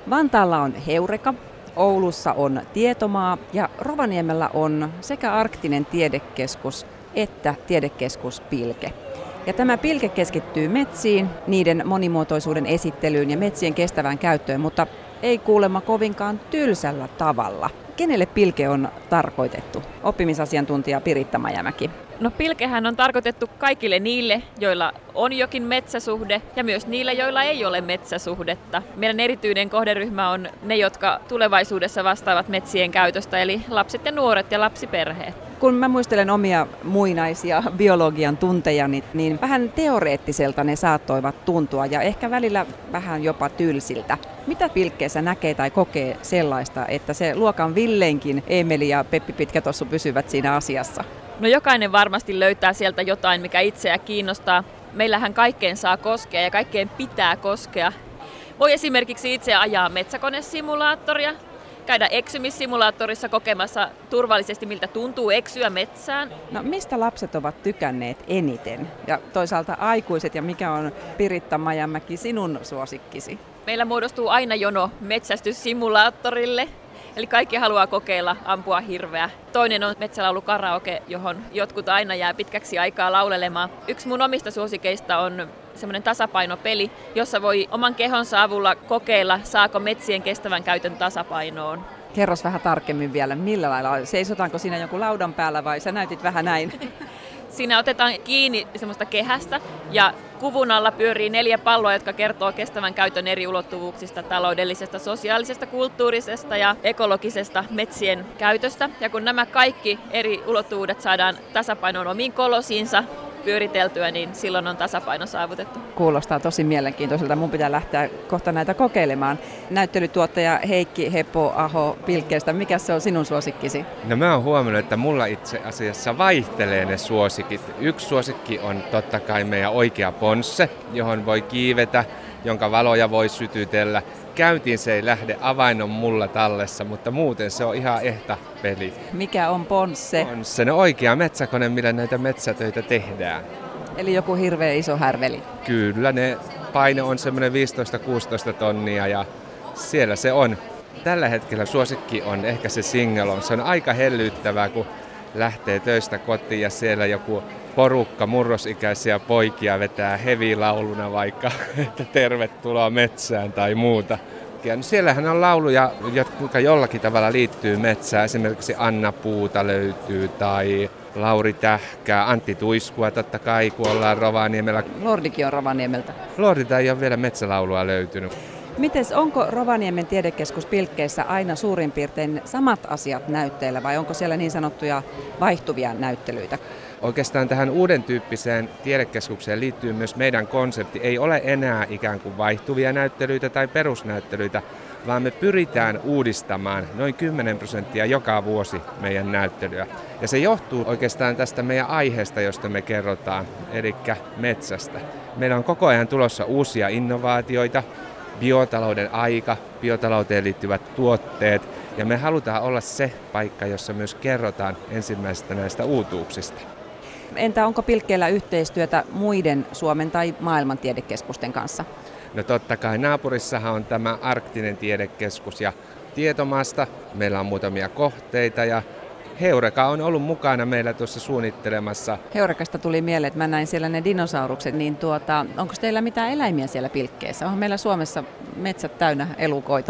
Vantaalla on Heureka, Oulussa on Tietomaa ja Rovaniemellä on sekä Arktinen tiedekeskus että tiedekeskus Pilke. Ja tämä Pilke keskittyy metsiin, niiden monimuotoisuuden esittelyyn ja metsien kestävään käyttöön, mutta ei kuulemma kovinkaan tylsällä tavalla. Kenelle Pilke on tarkoitettu? Oppimisasiantuntija Piritta Mäjämäki. No Pilkehän on tarkoitettu kaikille niille, joilla on jokin metsäsuhde ja myös niille, joilla ei ole metsäsuhdetta. Meidän erityinen kohderyhmä on ne, jotka tulevaisuudessa vastaavat metsien käytöstä, eli lapset ja nuoret ja lapsiperheet. Kun mä muistelen omia muinaisia biologian tuntejani, niin vähän teoreettiselta ne saattoivat tuntua ja ehkä välillä vähän jopa tylsiltä. Mitä Pilkkeessä näkee tai kokee sellaista, että se luokan Villeinkin Eemeli ja Peppi Pitkätossu pysyvät siinä asiassa? No jokainen varmasti löytää sieltä jotain, mikä itseä kiinnostaa. Meillähän kaikkeen saa koskea ja kaikkeen pitää koskea. Voi esimerkiksi itse ajaa metsäkonesimulaattoria, käydä eksymissimulaattorissa kokemassa turvallisesti, miltä tuntuu eksyä metsään. No mistä lapset ovat tykänneet eniten? Ja toisaalta aikuiset, ja mikä on Piritta Mäjämäki sinun suosikkisi? Meillä muodostuu aina jono metsästyssimulaattorille. Eli kaikki haluaa kokeilla ampua hirveä. Toinen on metsälaulu karaoke, johon jotkut aina jää pitkäksi aikaa laulelemaan. Yksi mun omista suosikeista on semmoinen tasapainopeli, jossa voi oman kehonsa avulla kokeilla, saako metsien kestävän käytön tasapainoon. Kerros vähän tarkemmin vielä, millä lailla? Seisotaanko siinä jonkun laudan päällä vai sä näytit vähän näin? Siinä otetaan kiinni semmoista kehästä ja kuvun alla pyörii 4 palloa, jotka kertoo kestävän käytön eri ulottuvuuksista, taloudellisesta, sosiaalisesta, kulttuurisesta ja ekologisesta metsien käytöstä. Ja kun nämä kaikki eri ulottuvuudet saadaan tasapainoon omiin kolosiinsa pyöriteltyä, niin silloin on tasapaino saavutettu. Kuulostaa tosi mielenkiintoiselta. Mun pitää lähteä kohta näitä kokeilemaan. Näyttelytuottaja Heikki Hepo-Aho Pilkkeestä, mikä se on sinun suosikkisi? No mä oon huomannut, että mulla itse asiassa vaihtelee ne suosikit. Yksi suosikki on totta kai meidän oikea ponsse, johon voi kiivetä, jonka valoja voi sytytellä. Käyntiin se ei lähde, avain on mulla tallessa, mutta muuten se on ihan ehta peli. Mikä on ponsse? Ponsse, no oikea metsäkone, millä näitä metsätöitä tehdään. Eli joku hirveä iso härveli? Kyllä, ne paine on semmoinen 15-16 tonnia ja siellä se on. Tällä hetkellä suosikki on ehkä se singalong. Se on aika hellyttävää, kun lähtee töistä kotiin ja siellä joku porukka murrosikäisiä poikia vetää heavy-lauluna vaikka, että tervetuloa metsään tai muuta. Ja siellähän on lauluja, jotka jollakin tavalla liittyy metsään. Esimerkiksi Anna Puuta löytyy tai Lauri Tähkää, Antti Tuiskua totta kai, kun ollaan Rovaniemellä. Lordikin on Rovaniemeltä. Lordilta ei ole vielä metsälaulua löytynyt. Mites, onko Rovaniemen tiedekeskus Pilkkeessä aina suurin piirtein samat asiat näytteillä vai onko siellä niin sanottuja vaihtuvia näyttelyitä? Oikeastaan tähän uuden tyyppiseen tiedekeskukseen liittyy myös meidän konsepti. Ei ole enää ikään kuin vaihtuvia näyttelyitä tai perusnäyttelyitä, vaan me pyritään uudistamaan noin 10% joka vuosi meidän näyttelyä. Ja se johtuu oikeastaan tästä meidän aiheesta, josta me kerrotaan, eli metsästä. Meillä on koko ajan tulossa uusia innovaatioita, biotalouden aika, biotalouteen liittyvät tuotteet, ja me halutaan olla se paikka, jossa myös kerrotaan ensimmäisistä näistä uutuuksista. Entä onko Pilkkeellä yhteistyötä muiden Suomen tai maailman tiedekeskusten kanssa? No totta kai naapurissahan on tämä Arktinen tiedekeskus ja Tietomaasta. Meillä on muutamia kohteita ja Heureka on ollut mukana meillä tuossa suunnittelemassa. Heurekasta tuli mieleen, että mä näin siellä ne dinosaurukset, niin onko teillä mitään eläimiä siellä Pilkkeessä? Onhan meillä Suomessa metsät täynnä elukoita?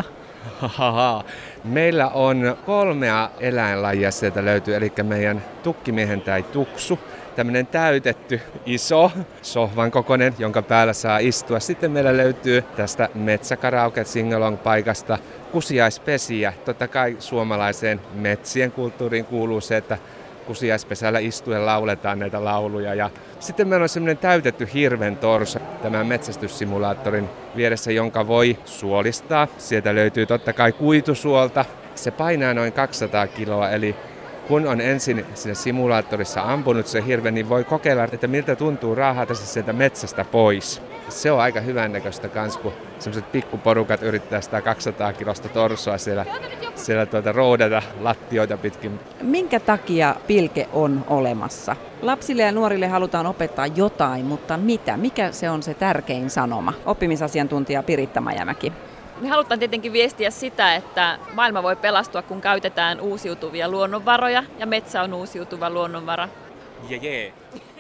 Meillä on 3 eläinlajia sieltä löytyy, eli meidän tukkimiehen tai tuksu. Tämmöinen täytetty iso sohvan kokoinen, jonka päällä saa istua. Sitten meillä löytyy tästä metsäkaraoke singalong paikasta kusiaispesiä. Totta kai suomalaiseen metsien kulttuuriin kuuluu se, että kusiaispesällä istuen lauletaan näitä lauluja. Ja sitten meillä on semmoinen täytetty hirven torso tämän metsästyssimulaattorin vieressä, jonka voi suolistaa. Sieltä löytyy totta kai kuitusuolta. Se painaa noin 200 kiloa, eli kun on ensin siinä simulaattorissa ampunut se hirve, niin voi kokeilla, että miltä tuntuu raahata se sieltä metsästä pois. Se on aika hyvännäköistä kans, kun sellaiset pikkuporukat yrittää sitä 200 kilosta torsoa siellä roudata lattioita pitkin. Minkä takia Pilke on olemassa? Lapsille ja nuorille halutaan opettaa jotain, mutta mitä? Mikä se on se tärkein sanoma? Oppimisasiantuntija Piritta Mäjämäki. Me halutaan tietenkin viestiä sitä, että maailma voi pelastua, kun käytetään uusiutuvia luonnonvaroja, ja metsä on uusiutuva luonnonvara. Yeah.